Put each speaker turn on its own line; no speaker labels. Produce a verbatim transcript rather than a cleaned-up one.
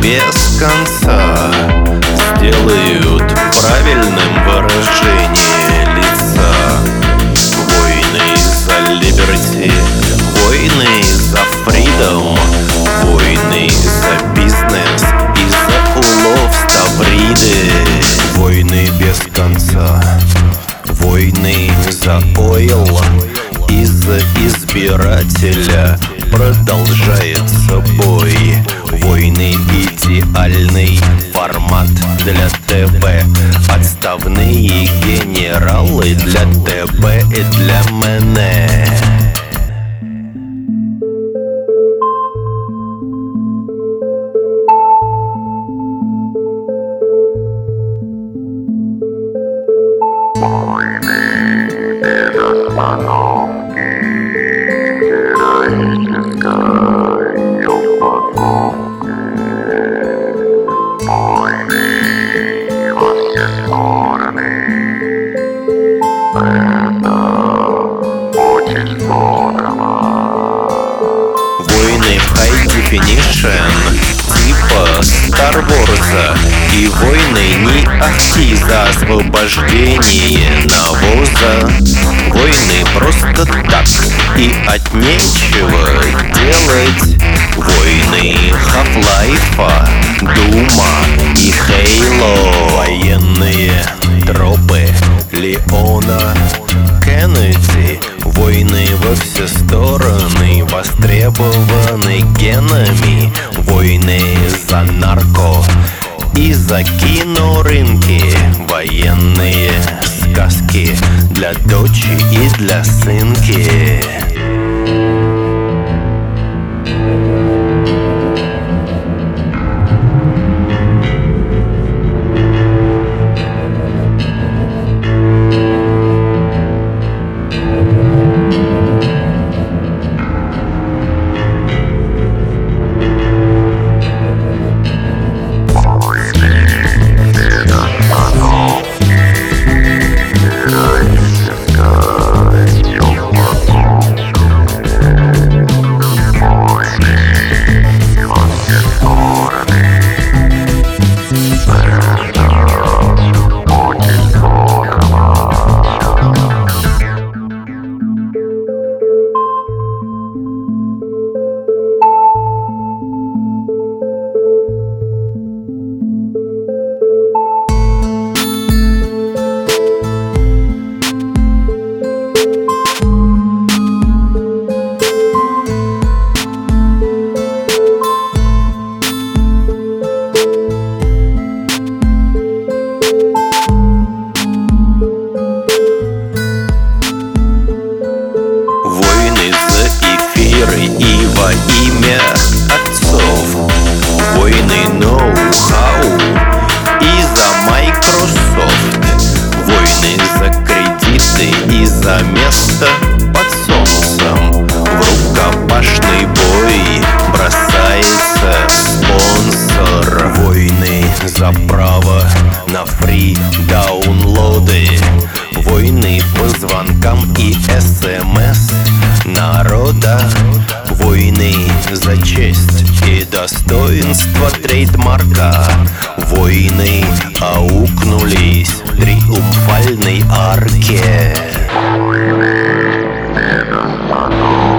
без конца сделают правильным выражение лица. Войны за либерти, войны за фридом, войны за бизнес и за улов Ставриды. Войны без конца, войны за ойл из-за избирателя. Продолжается бой. Войны — идеальный формат для ТВ. Отставные генералы для ТВ и для мене.
Войны без остановки, героической упаковки. Войны во все стороны. Это очень здорово.
Войны в high definition типа Star Wars. И войны не ахти за освобождение навоза. Войны просто так и от нечего делать. Войны Half-Life, Дума и Halo. Военные тропы Леона Кеннеди. Войны во все стороны востребованы генами. Войны за нарко и за кинорынки. Военные сказки для дочи и для сынки. И во имя отцов. Войны ноу-хау и за Microsoft. Войны за кредиты и за место под солнцем. В рукопашный бой бросается спонсор. Войны за право на фри даунлоды. Войны по звонкам и смс народа. Войны за честь и достоинство трейдмарка. Войны аукнулись в триумфальной арке.
Войны без остановки.